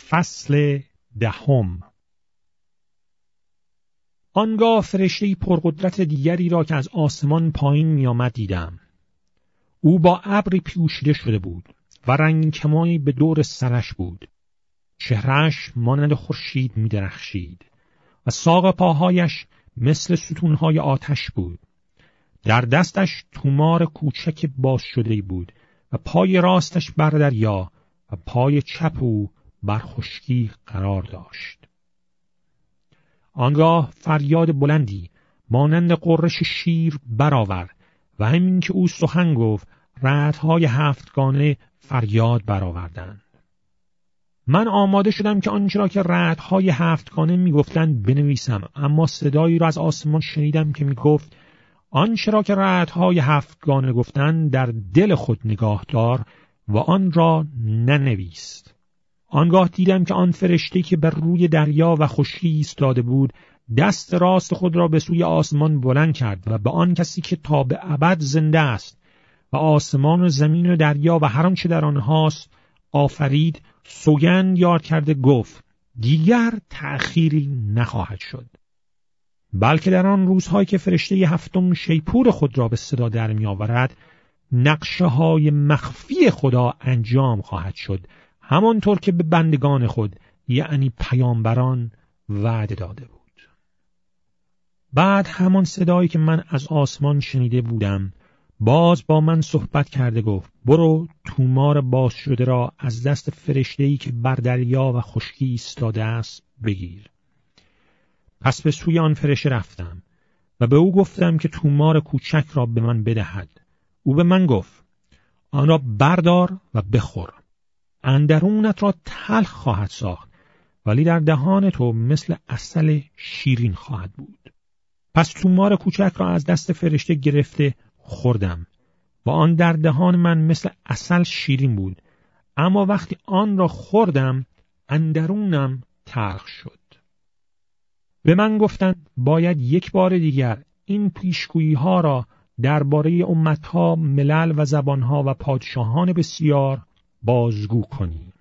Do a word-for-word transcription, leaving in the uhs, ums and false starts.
فصل دهم. آنگاه فرشته‌ای پرقدرت دیگری را که از آسمان پایین می آمد دیدم. او با ابری پوشیده شده بود و رنگین کمانی به دور سرش بود. چهرهش مانند خورشید می درخشید و ساق پاهایش مثل ستونهای آتش بود. در دستش تومار کوچک باز شده بود و پای راستش بر دریا و پای چپ او بر خشکی قرار داشت. آنگاه فریاد بلندی مانند غرش شیر برآورد و همین که او سخن گفت رعدهای هفتگانه فریاد برآوردند. من آماده شدم که آنچه را که رعدهای هفتگانه میگفتند بنویسم، اما صدایی را از آسمان شنیدم که میگفت آنچه را که رعدهای هفتگانه گفتند در دل خود نگاه دار و آن را ننویس. آنگاه دیدم که آن فرشته که بر روی دریا و خشکی ایستاده بود دست راست خود را به سوی آسمان بلند کرد و به آن کسی که تا به ابد زنده است و آسمان و زمین و دریا و هر آنچه در آنهاست آفرید سوگند یاد کرده گفت دیگر تأخیری نخواهد شد، بلکه در آن روزهایی که فرشته هفتم شیپور خود را به صدا در می آورد نقشه های مخفی خدا انجام خواهد شد، همانطور که به بندگان خود یعنی پیامبران وعده داده بود. بعد همان صدایی که من از آسمان شنیده بودم باز با من صحبت کرده گفت برو تومار باز شده را از دست فرشته‌ای که بر دریا و خشکی ایستاده است بگیر. پس به سوی آن فرشته رفتم و به او گفتم که تومار کوچک را به من بدهد. او به من گفت آن را بردار و بخور. اندرونت را تلخ خواهد ساخت ولی در دهان تو مثل عسل شیرین خواهد بود. پس تومار کوچک را از دست فرشته گرفته خوردم و آن در دهان من مثل عسل شیرین بود، اما وقتی آن را خوردم اندرونم تلخ شد. به من گفتند باید یک بار دیگر این پیشگویی ها را درباره امتها، ملل و زبانها و پادشاهان بسیار بازگو کنی.